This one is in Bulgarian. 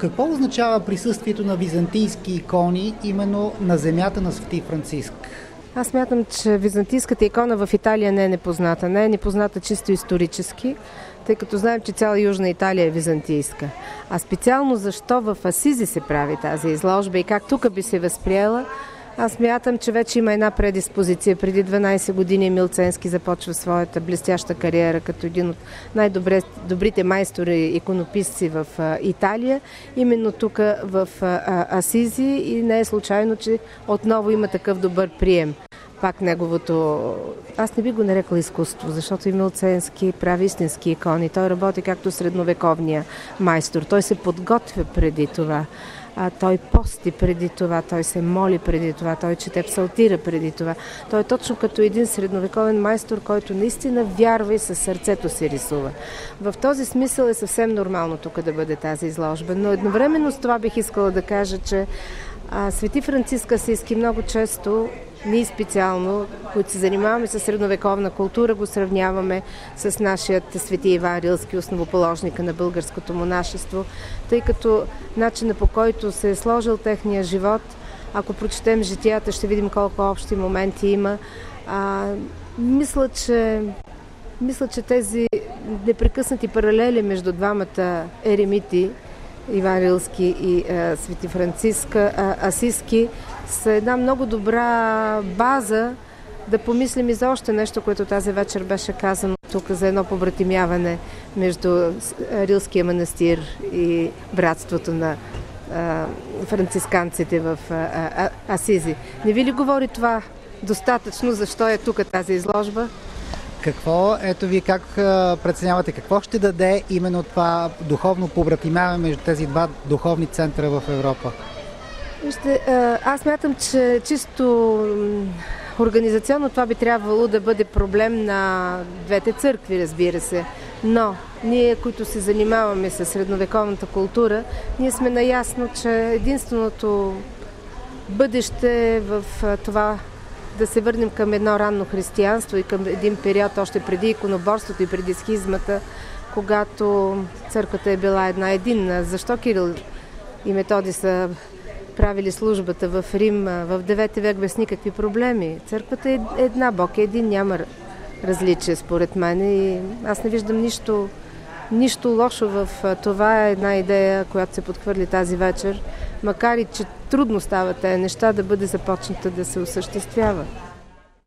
Какво означава присъствието на византийски икони именно на земята на Свети Франциск? Аз смятам, че византийската икона в Италия не е непозната. Не е непозната чисто исторически, тъй като знаем, че цяла Южна Италия е византийска. А специално защо в Асизи се прави тази изложба и как тук би се възприела, аз смятам, че вече има една предиспозиция. Преди 12 години Емил Ценски започва своята блестяща кариера като един от най-добрите майстори иконописци в Италия, именно тук в Асизи, и не е случайно, че отново има такъв добър прием. Пак неговото... Аз не би го нарекла изкуство, защото Емил Ценски прави истински икони. Той работи както средновековния майстор. Той се подготвя преди това. Той пости преди това, той се моли преди това, той чете псалтира преди това. Той е точно като един средновековен майстор, който наистина вярва и със сърцето се рисува. В този смисъл е съвсем нормално тук да бъде тази изложба. Но едновременно с това бих искала да кажа, че Свети Франциск Асийски много често, ние специално, които се занимаваме с средновековна култура, го сравняваме с нашият Свети Иван Рилски, основоположника на българското монашество, тъй като начинът, по който се е сложил техния живот, ако прочетем житията, ще видим колко общи моменти има. Мисля, че тези непрекъснати паралели между двамата еремити, Иван Рилски и Свети Франциск Асийски, са една много добра база да помислим и за още нещо, което тази вечер беше казано тук, за едно побратимяване между Рилския манастир и братството на францисканците в Асизи. Не ви ли говори това достатъчно? Защо е тук тази изложба? Ето ви как преценявате, какво ще даде именно това духовно побратимяване между тези два духовни центъра в Европа? Аз смятам, че чисто организационно това би трябвало да бъде проблем на двете църкви, разбира се. Но ние, които се занимаваме с средновековната култура, ние сме наясно, че единственото бъдеще в това да се върнем към едно ранно християнство и към един период още преди иконоборството и преди схизмата, когато църквата е била една единна. Защо Кирил и Методий са правили службата в Рим в 9 век без никакви проблеми? Църквата е една, Бог е един, няма различие според мен, и аз не виждам нищо лошо в това. Е една идея, която се подхвърли тази вечер, макар и че трудно стават тези неща, да бъде започната да се осъществява.